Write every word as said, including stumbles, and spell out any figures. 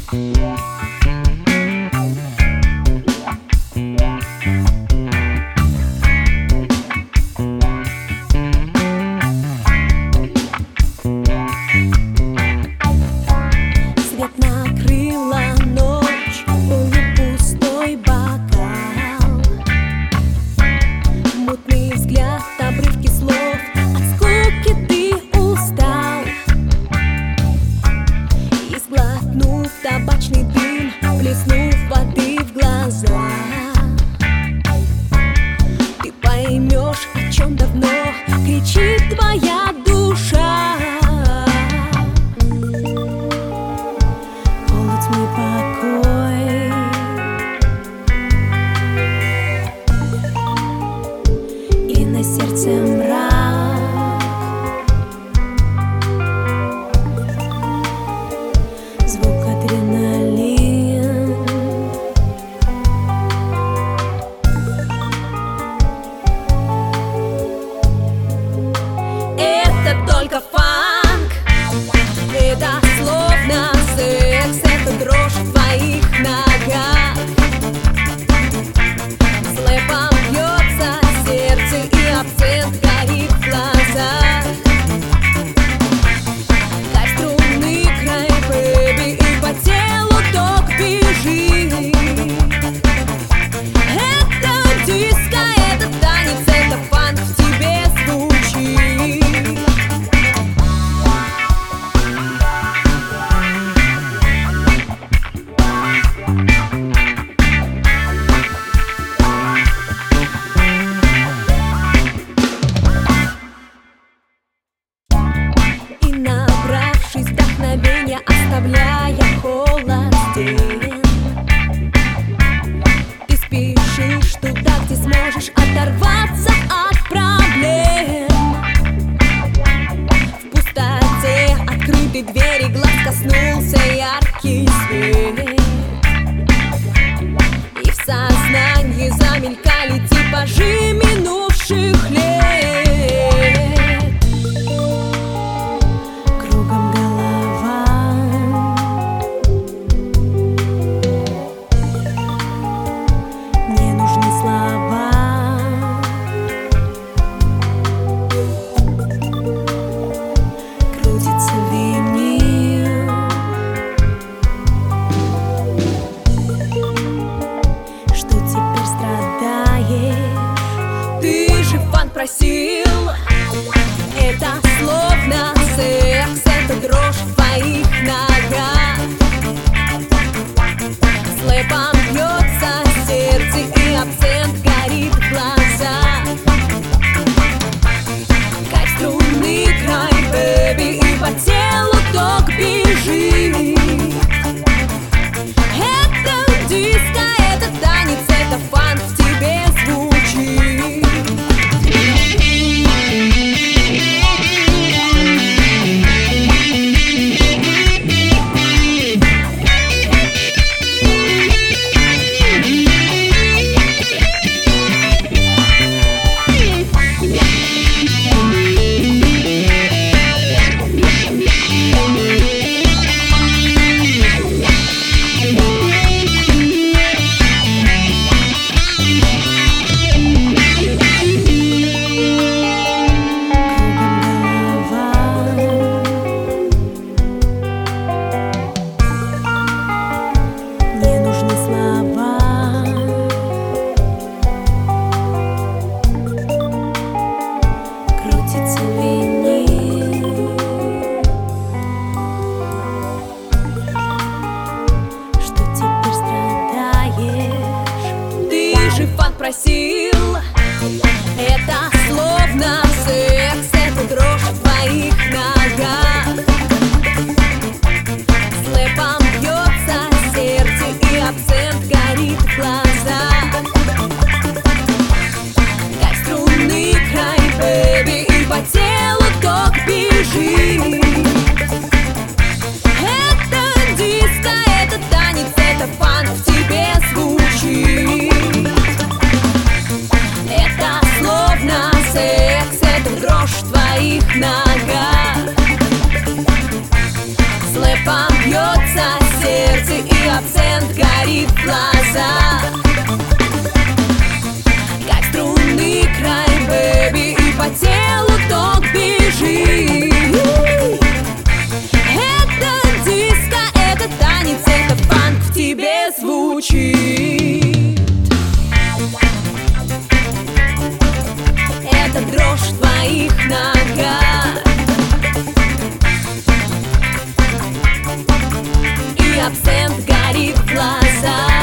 Табачный дым, плеснув воды в глаза, ты поймешь, о чем давно кричит твоя душа. Полутьмы покой, и на сердце мрак. Звук адреналин, это только фанк, это словно секс, это дрожь в твоих ногах. Слэпом бьется сердце, и абсент горит в глазах. Оставляя холод стен, ты спешишь туда, где сможешь оторваться от проблем. В пустоте открытой двери глаз коснулся яркий свет, и в сознании замелькали типажи минувших лет. Просил, это словно секс, это дрожь в твоих ногах. Слэпом бьется сердце, и абсент горит в глазах. Кайф струны, край, бэби, и по телу ток бежит. Это диско, это танец, это фанк в тебе звучит. Просил, это словно секс, это дрожь в твоих ногах. Слэпом бьется сердце, и абсент горит в глазах. Как струны, край, бэби, и по телу ток бежит. Это диско, это танец, это фанк в тебе звучит. Секс, это дрожь в твоих ногах. Слэпом бьется сердце, и абсент горит в глазах. Как струнный край, бэби, и по телу ток бежит. Это диско, это танец, это фанк в тебе звучит. Это дрожь в твоих ногах и абсент горит в глазах.